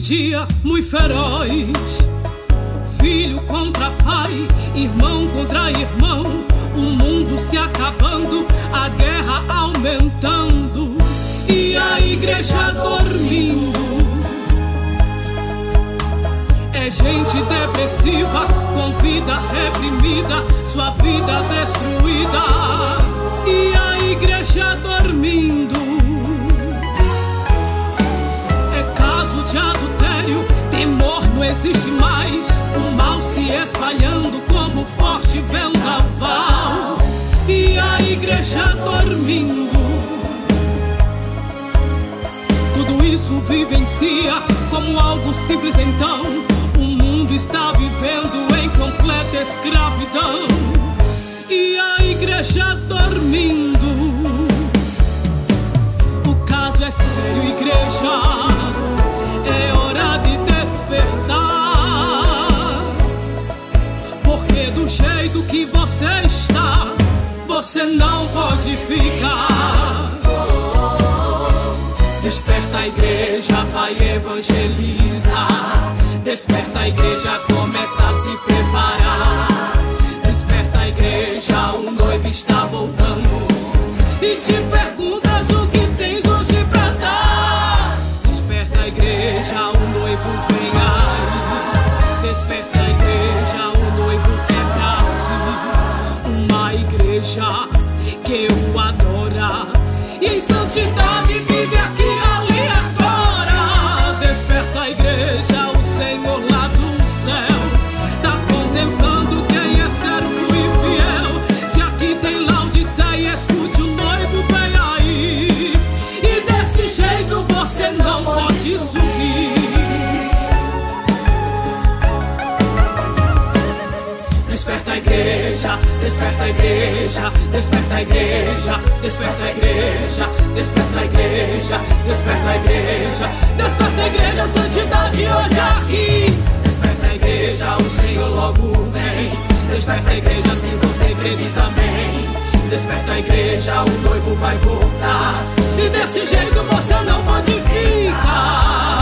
dia muito feroz. Filho contra pai, irmão contra irmão, o mundo se acabando, a guerra aumentando e a igreja dormindo. É gente depressiva, com vida reprimida, sua vida destruída e a igreja dormindo. É caso de adultério, temor não existe mais, o mal se espalhando como forte vendaval e a igreja dormindo. Tudo isso vivencia como algo simples, então o mundo está vivendo em completa escravidão e a igreja dormindo. O caso é sério, igreja, é hora de despertar, porque do jeito que você está, você não pode ficar. Desperta a igreja, vai evangelizar. Desperta a igreja, começa a se preparar. Desperta a igreja, o noivo está voltando e te perguntas o que tens hoje pra dar. Desperta a igreja, o noivo vem aí. Desperta a igreja, o noivo quer pra si uma igreja que o adora e em santidade vive aqui, ali, agora. Desperta a igreja, o Senhor lá do céu tá contemplando quem é servo e fiel. Se aqui tem Laodiceia, escute, o noivo vem aí e desse jeito você não pode subir. Desperta a igreja, desperta a igreja, desperta a igreja, desperta a igreja, desperta a igreja, desperta a igreja, desperta a igreja, santidade hoje aqui. Desperta a igreja, o Senhor logo vem. Desperta a igreja, se você crê, diz amém. Desperta a igreja, o noivo vai voltar e desse jeito você não pode ficar.